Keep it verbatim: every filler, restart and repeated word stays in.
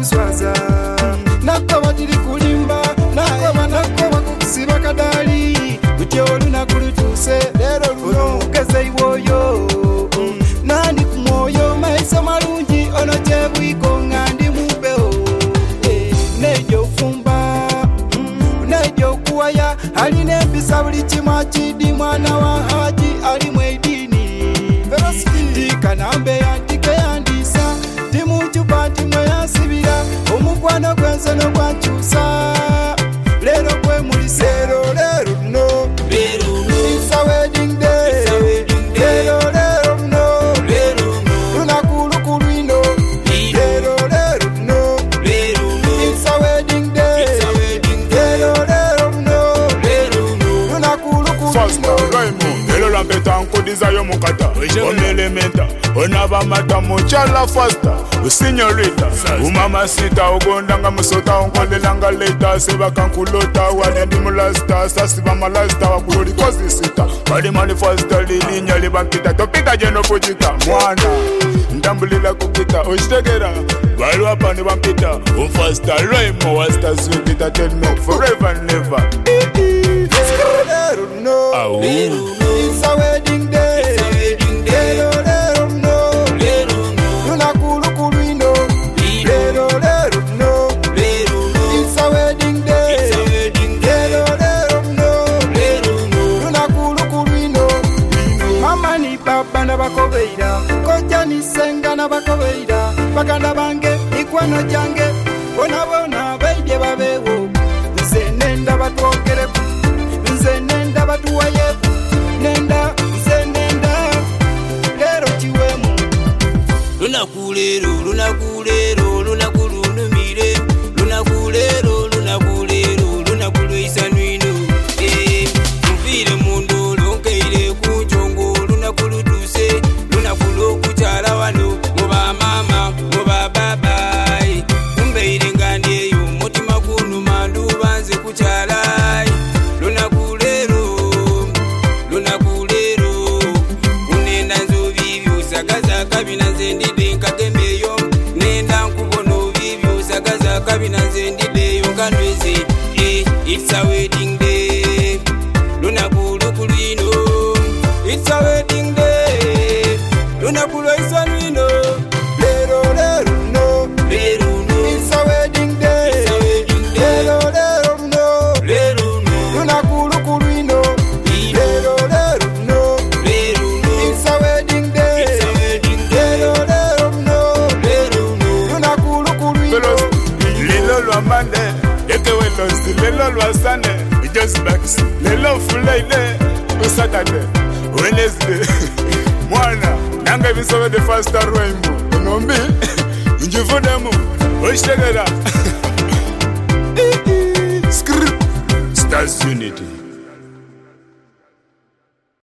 kuswaza nako batiri kulimba nako banako bakusiba kadali kutyo lunaku lutuse lero luno mugeze iwoyo nandi kumwoyo maiso malungi ono kyebwiko ngandi mubeo nejo fumba nejo kuwaya aline empisa buli kimwa kidi mwana wa haji ali mwedini tikanambe yantike yandisa timucupa timwe yasibira omukwano gwensono gwancusa lero kwe mulise lero lero no it's a wedding day lero lero no lunaku lukulwino lero lero no it's a wedding day lero lero no lunaku lukulwino lelo lampeta nkodiza yo mukata onelementa onaba mata muchala fasta usinyorita umama sita ogondanga musota onkolelanga leta sebaka nkulota wanendi mulasta sasiba malasta wakuloli kozi sita wali manifesta lilinya libampita topita jeno kujita mwana ndambulila kukita oshitegera wali wapani bampita umfasta Raimo wasta zwikita tell me forever and never no it's a wedding day lero lero no lunaku lukulwino lero lero no it's a wedding day lero lero no lunaku lukulwino mama ni baba nabakobeira koja ni senga nabakobeira baganda bange ikwano jange bona bona baidye babewo nze nenda batwogere nze nenda batuwaye nenda nze nenda lero chiwemu lunakulero lunakulero lunakulunumire lunakulero lunakulero lunakulwisanwino eh mvire mundo lonkeire kunjongo lunakulutuse lunakulo kuchala wano muba mama muba baba kumbeire ngandeyo mutima kunu mandu banze kuchala lunakulero lunakulero unenda nzovivyo sakaza kabina nzendide nkagembeyo nenda nkubono vivyo sakaza kabina nzendideyo kanweze eh it's a wedding day lunakulukulino it's a wedding day lunakulwaisanwino lero lero no lero no it's a wedding day lero lero no lero no lunaku lukulwino lero lero no lero no it's a wedding day it's a wedding day lero lero no lero no lunaku lukulwino lelo lwamande ekewelosi lelo lwasane ijosbaks lelo fuleile usaturday wednesday mwana nange bisobe the first star Raimo onombi njivudemu oshitegera Stars Unity.